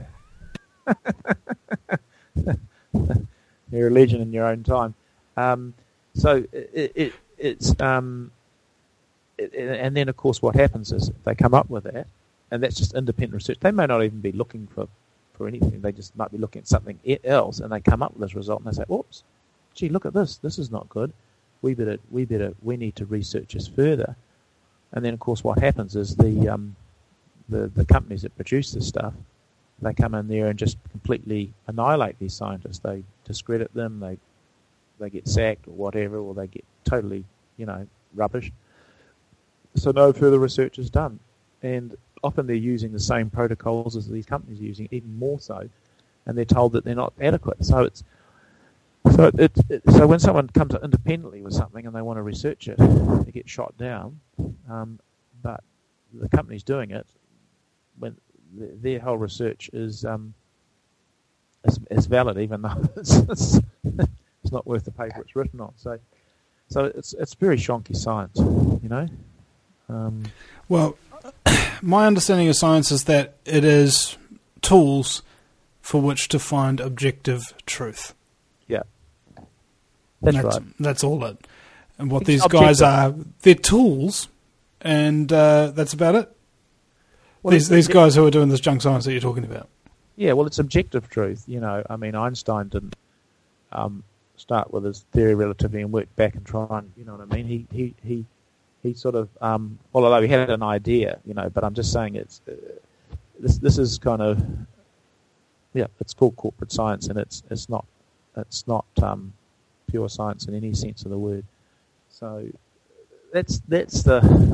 You're a legend in your own time. Um, so it, it, it's um, it, and then of course what happens is they come up with that, and that's just independent research. They may not even be looking for, for anything. They just might be looking at something else, and they come up with this result, and they say, "Oops, gee, look at this. This is not good. We better, we better, we need to research this further." And then of course what happens is the um, the the companies that produce this stuff, they come in there and just completely annihilate these scientists. They discredit them. They they get sacked or whatever, or they get totally, you know, rubbish. So no further research is done, and often they're using the same protocols as these companies are using, even more so, and they're told that they're not adequate. So it's so it, it so when someone comes independently with something and they want to research it, they get shot down. Um, but the company's doing it when their whole research is um, is, is valid, even though it's, it's it's not worth the paper it's written on. So so it's it's very shonky science, you know. Um, well, my understanding of science is that it is tools for which to find objective truth. Yeah, that's, that's right. That's all it. And what it's these objective. guys are, they're tools, and uh, that's about it. Well, these these guys who are doing this junk science that you're talking about. Yeah, well, it's objective truth. You know, I mean, Einstein didn't um, start with his theory of relativity and work back and try and, you know what I mean? He he he, he sort of, um, well, although he had an idea, you know, but I'm just saying it's uh, this this is kind of, yeah, it's called corporate science, and it's it's not it's not um, pure science in any sense of the word. So that's that's the.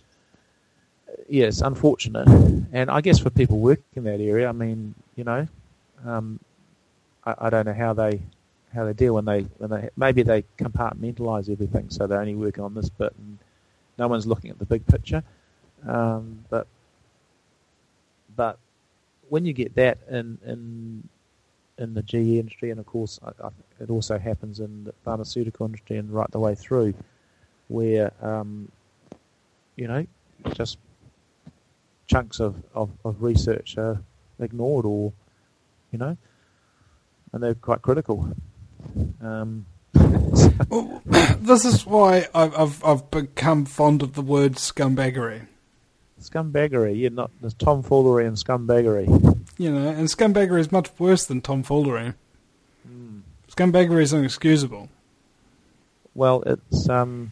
Yes, unfortunate, and I guess for people working in that area, I mean, you know, um, I, I don't know how they how they deal when they when they maybe they compartmentalise everything, so they're only working on this bit, and no one's looking at the big picture. Um, but but when you get that in in in the G E industry, and of course I, I, it also happens in the pharmaceutical industry and right the way through, where um, you know, just chunks of, of, of research are ignored, or, you know, and they're quite critical. Um, well, this is why I've, I've I've become fond of the word scumbaggery. Scumbaggery, yeah, not there's tomfoolery and scumbaggery. You know, and scumbaggery is much worse than tomfoolery. Mm. Scumbaggery is inexcusable. Well, it's um,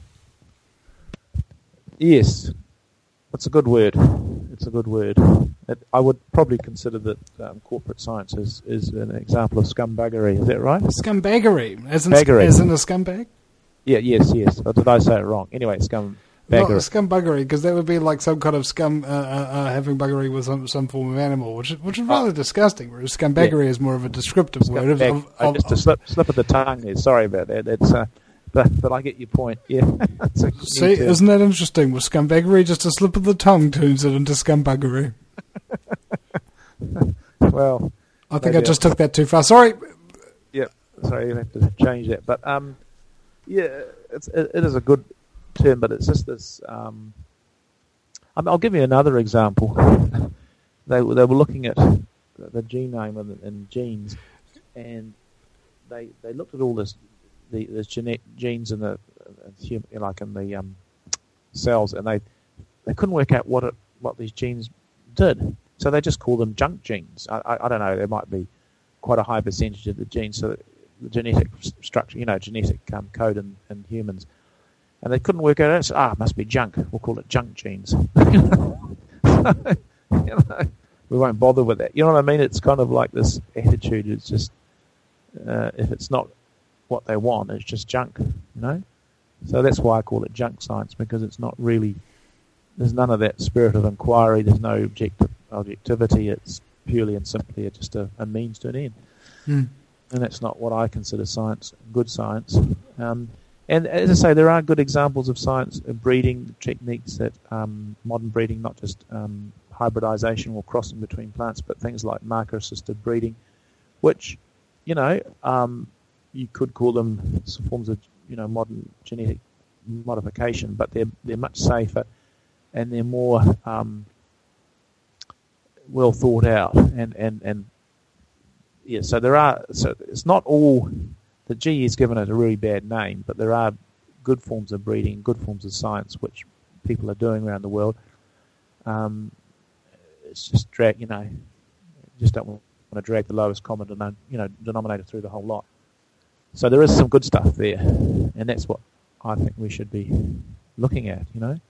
yes, it's a good word. It's a good word. It, I would probably consider that um, corporate science is, is an example of scumbaggery. Is that right? Scumbaggery, as in, Baggery. as in a scumbag? Yeah, yes, yes. Or did I say it wrong? Anyway, scumbaggery. Not scumbuggery, because that would be like some kind of scum uh, uh, uh, having buggery with some, some form of animal, which is, which is rather oh. disgusting, whereas scumbaggery yeah. is more of a descriptive Scumbag. word. Of, of, oh, of, just a slip, slip of the tongue there. Sorry about that. It's, uh, but, but I get your point. Yeah. See, isn't that interesting? With scumbaggery, just a slip of the tongue turns it into scumbuggery. Well, I think I just took that too far. Sorry. Yeah, sorry, you have to change that. But um, yeah, it's, it, it is a good term, but it's just this. Um, I mean, I'll give you another example. they they were looking at the genome and, and genes, and they, they looked at all this, the, the gene, genes in the, uh, like in the um, cells, and they they couldn't work out what it, what these genes did. So they just call them junk genes. I, I, I don't know. There might be quite a high percentage of the genes, so the genetic structure, you know, genetic um, code in, in humans, and they couldn't work it out. So, ah, it must be junk. We'll call it junk genes. you know, we won't bother with that. You know what I mean? It's kind of like this attitude. It's just uh, if it's not what they want, it's just junk. You know. So that's why I call it junk science, because it's not really. There's none of that spirit of inquiry. There's no objective objectivity. It's purely and simply just a, a means to an end. Mm. And that's not what I consider science, good science. Um, and as I say, there are good examples of science, of breeding techniques, that um, modern breeding, not just um, hybridization or crossing between plants, but things like marker-assisted breeding, which, you know, um, you could call them forms of, you know, modern genetic modification, but they're they're much safer and they're more um, well thought out. And, and, and yeah, so there are. So it's not all. The G E has given it a really bad name, but there are good forms of breeding, good forms of science, which people are doing around the world. Um, it's just drag, you know, just don't want to drag the lowest common denom- you know, denominator through the whole lot. So there is some good stuff there, and that's what I think we should be looking at, you know,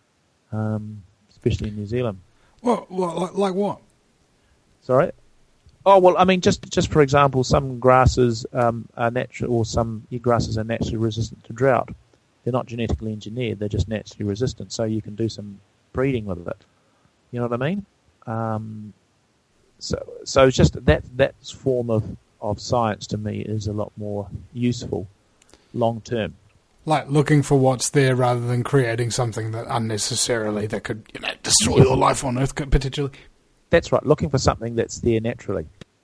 um, especially in New Zealand. Well, well like, like what? Sorry. Oh, well, I mean, just just for example, some grasses um, are natural, or some grasses are naturally resistant to drought. They're not genetically engineered; they're just naturally resistant. So you can do some breeding with it. You know what I mean? Um, so, so it's just that that form of, of science to me is a lot more useful, long term. Like looking for what's there rather than creating something that unnecessarily that could, you know, destroy all life on Earth, particularly. That's right. Looking for something that's there naturally,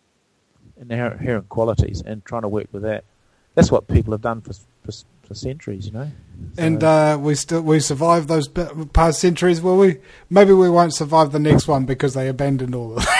inherent qualities, and trying to work with that. That's what people have done for for, for centuries, you know. So, and uh, we still we survived those past centuries. Will we? Maybe we won't survive the next one because they abandoned all of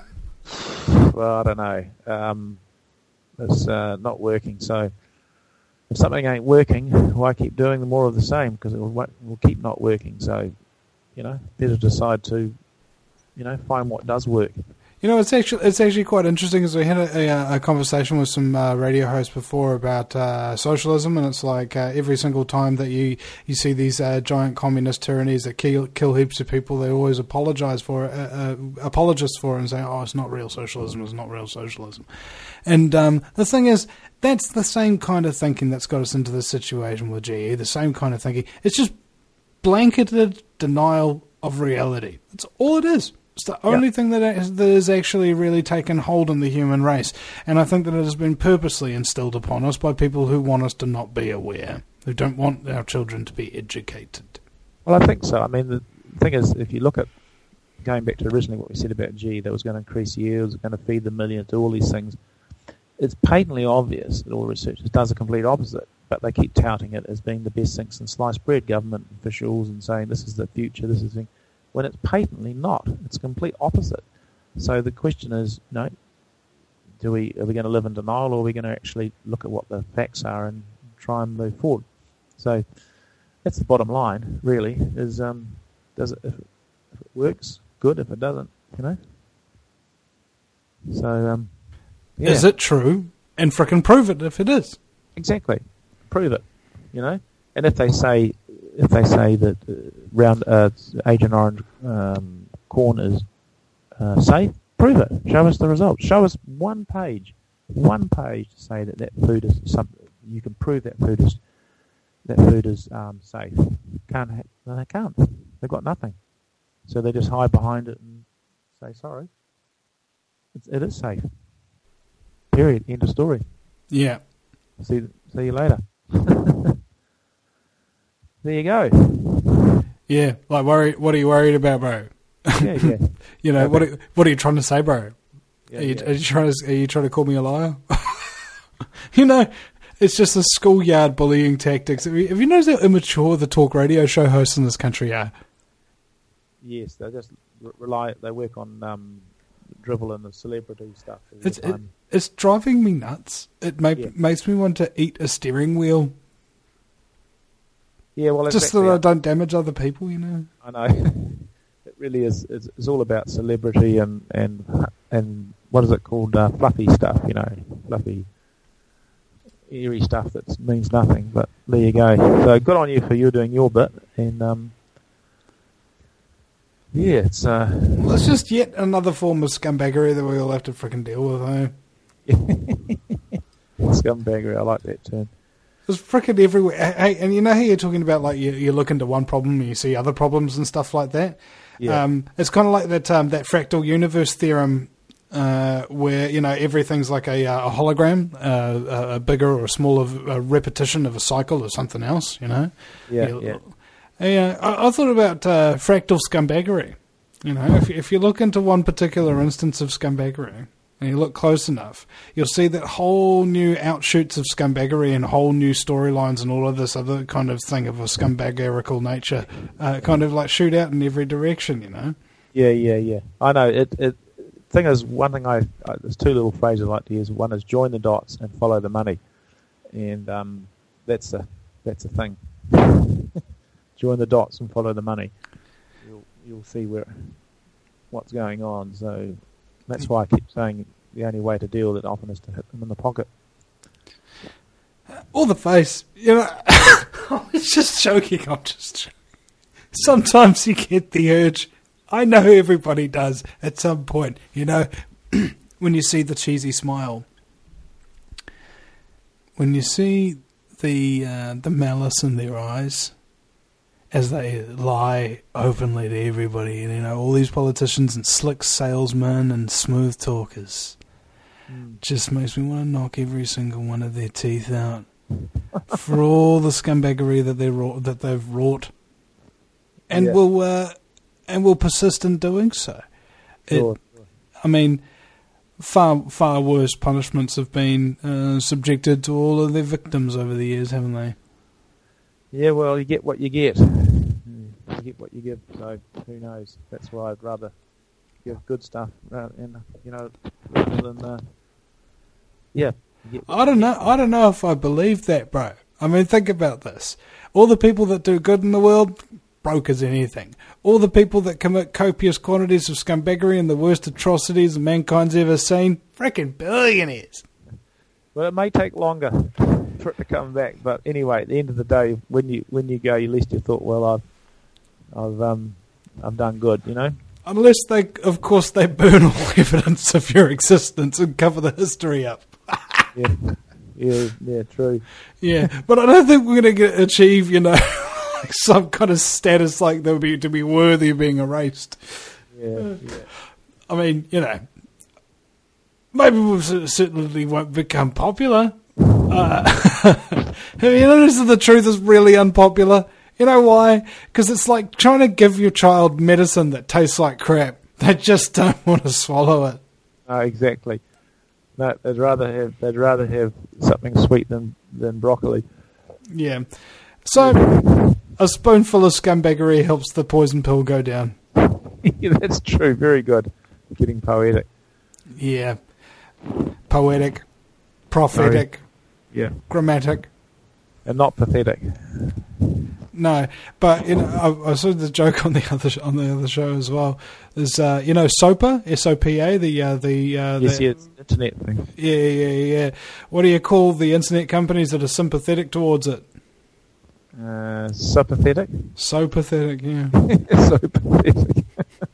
it. Well, I don't know. Um, it's uh, not working. So if something ain't working, why keep doing more of the same? Because it will, will keep not working. So, you know, better decide to, you know, find what does work. You know, it's actually it's actually quite interesting, because we had a, a, a conversation with some uh, radio hosts before about uh, socialism, and it's like uh, every single time that you, you see these uh, giant communist tyrannies that kill kill heaps of people, they always apologize for it, uh, uh, apologists for it, and say, "Oh, it's not real socialism. It's not real socialism." And um, the thing is, that's the same kind of thinking that's got us into this situation with G E. The same kind of thinking. It's just blanketed denial of reality. That's all it is. It's the only yep. thing that is, that has actually really taken hold in the human race. And I think that it has been purposely instilled upon us by people who want us to not be aware, who don't want our children to be educated. Well, I think so. I mean, the thing is, if you look at, going back to originally what we said about G, that was going to increase yields, going to feed the million, do all these things, it's patently obvious that all researchers does the complete opposite, but they keep touting it as being the best thing since sliced bread, government officials, and saying this is the future, this is the thing. When it's patently not. It's complete opposite. So the question is, you know, do we are we going to live in denial, or are we going to actually look at what the facts are and try and move forward? So that's the bottom line, really, is um, does it, if, it, if it works, good. If it doesn't, you know. So um, yeah. Is it true? And frickin' prove it if it is. Exactly, prove it. You know, and if they say. If they say that uh, round uh, Agent Orange um, corn is uh, safe, prove it. Show us the results. Show us one page, one page to say that that food is something. You can prove that food is that food is um, safe. Can't ha- no, they can't. They've got nothing. So they just hide behind it and say sorry. It's, it is safe. Period. End of story. Yeah. See see you later. There you go. Yeah, like worry. What are you worried about, bro? Yeah, yeah. you know okay. what? Are, what are you trying to say, bro? Yeah, are, you, yeah. are you trying to? Are you trying to call me a liar? You know, it's just the schoolyard bullying tactics. Have you, have you noticed how immature the talk radio show hosts in this country are? Yes, they just rely. They work on um, drivel in the celebrity stuff. all It's the it, time. it's driving me nuts. It make, Yeah. makes me want to eat a steering wheel Yeah, well, just exactly. so that I don't damage other people. You know. I know. It really is. It's, it's all about celebrity and and and what is it called? Uh, fluffy stuff, you know, fluffy, eerie stuff that means nothing. But there you go. So good on you for you doing your bit. And um, yeah, it's uh, Well, it's just yet another form of scumbaggery that we all have to frickin' deal with. Eh? scumbaggery. I like that term. It's frickin' everywhere. Hey, and you know how you're talking about like you, you look into one problem and you see other problems and stuff like that. Yeah. Um, it's kind of like that um, that fractal universe theorem, uh, where you know everything's like a, uh, a hologram, uh, a bigger or smaller a repetition of a cycle or something else. You know. Yeah. You- Yeah. Yeah, I, I thought about uh, fractal scumbaggery. You know, if if you look into one particular instance of scumbaggery and you look close enough, you'll see that whole new outshoots of scumbaggery and whole new storylines and all of this other kind of thing of a scumbaggerical nature, uh, kind of like shoot out in every direction. You know. Yeah, yeah, yeah. I know. It. It. Thing is, one thing I, I there's two little phrases I like to use. One is join the dots and follow the money, and um, that's a that's a thing. Join the dots and follow the money. You'll you'll see where what's going on. So that's why I keep saying the only way to deal with it often is to hit them in the pocket. Or the face. You know, I was just joking. I'm just joking. Sometimes you get the urge. I know everybody does at some point. You know, when you see the cheesy smile, when you see the uh, the malice in their eyes as they lie openly to everybody, and you know all these politicians and slick salesmen and smooth talkers, Mm. just makes me want to knock every single one of their teeth out for all the scumbaggery that they wrought, that they've wrought, and Yeah. will uh, and will persist in doing so. It- Sure. I mean, far far worse punishments have been uh, subjected to all of their victims over the years, haven't they? Yeah, well, you get what you get. You get what you give, so who knows? That's why I'd rather give good stuff, uh, and you know, rather than uh, yeah. you get what I don't you know. I don't know if I believe that, bro. I mean, think about this: all the people that do good in the world, broke as anything. All the people that commit copious quantities of scumbaggery and the worst atrocities mankind's ever seen, freaking billionaires. get. Well, it may take longer for it to come back, but anyway, at the end of the day, when you when you go, at least you thought, well, I've I've um I've done good, you know. Unless they, of course, they burn all evidence of your existence and cover the history up. Yeah, yeah, yeah, true. Yeah, but I don't think we're going to achieve, you know, like some kind of status like that would be to be worthy of being erased. Yeah, yeah. I mean, you know, maybe we certainly won't become popular. Uh, you know, this is the truth is really unpopular. You know why? Because it's like trying to give your child medicine that tastes like crap. They just don't want to swallow it. No, exactly. No, they'd rather have they'd rather have something sweet than than broccoli. Yeah. So, a spoonful of scumbaggery helps the poison pill go down. Yeah, that's true. Very good. Getting poetic. Yeah. Poetic, prophetic, Yeah, grammatic. and not pathetic. No, but you know, I, I saw the joke on the other sh- on the other show as well. There's, uh, you know, SOPA, S O P A, the uh, the uh, Yes, the, yes, internet thing. yeah, yeah, yeah. What do you call the internet companies that are sympathetic towards it? Uh, so pathetic. So pathetic, yeah. So pathetic.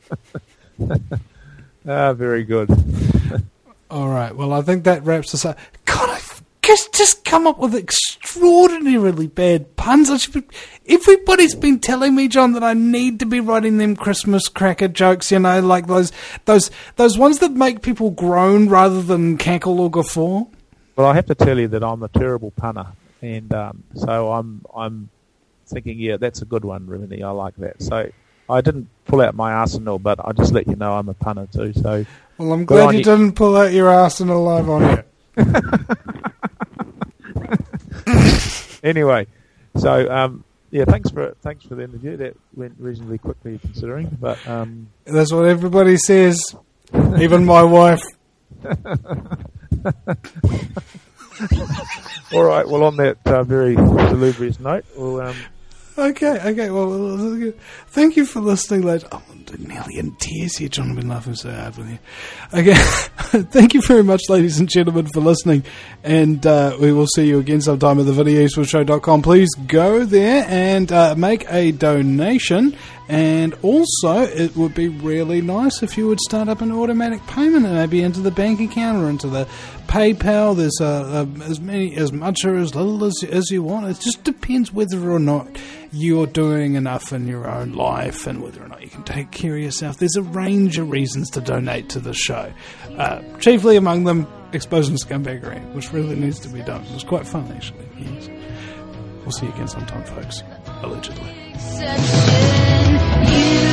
Ah, very good. All right. Well, I think that wraps us up. God, I've just, just come up with extraordinarily bad puns. I should be, everybody's been telling me, John, that I need to be writing them Christmas cracker jokes. You know, like those those those ones that make people groan rather than cackle or guffaw. Well, I have to tell you that I'm a terrible punner, and um, so I'm I'm thinking, yeah, that's a good one, really. I like that. So I didn't pull out my arsenal, but I just let you know I'm a punner too. So. Well, I'm Good glad on you, you. didn't pull out your arsenal live on here. Anyway, so um, yeah, thanks for thanks for the interview. That went reasonably quickly, considering. But um, That's what everybody says. Even my wife. All right. Well, on that uh, very salubrious note, we'll. Um, Okay, okay, well, thank you for listening, ladies. Oh, I'm nearly in tears here, John. I've been laughing so hard with you. Okay, thank you very much, ladies and gentlemen, for listening, and uh, we will see you again sometime at the vinny eastwood show dot com. Please go there and uh, make a donation, and also it would be really nice if you would start up an automatic payment, and maybe into the bank account or into the PayPal. There's uh, uh, as many, as much or as little as, as you want. It just depends whether or not you're doing enough in your own life and whether or not you can take care of yourself. There's a range of reasons to donate to the show. Uh, chiefly among them, exposing scumbaggery, which really needs to be done. It was quite fun, actually. Yes. We'll see you again sometime, folks. Allegedly.